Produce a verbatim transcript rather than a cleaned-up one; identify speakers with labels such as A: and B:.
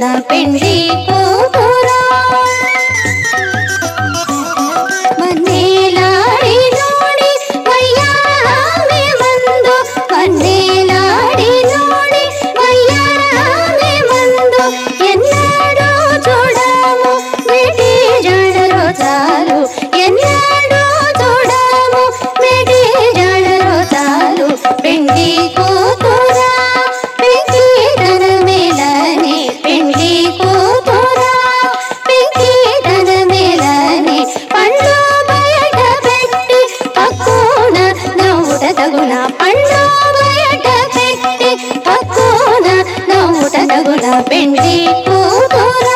A: ముచ్చటగుణ పెండ్లి కూతురా మన్నేలాడి నోడి వయ్యారామె మందు మన్నేలాడి నోడి వయ్యారామె మందు ఎన్నాడో చూడము మెడి జడలో చాలు ఎన్నాడో చూడము మెడి జడలో చాలు పెండ్లి కూతురా పెంకి తన మేలని పెండ్లి కూతురా పెంకి తన మేలని పండు బయట పెట్టి పక్కున నవ్వుట తగున పండు బయట పెట్టి పక్కున నవ్వుట తగున పెండ్లి కూతురా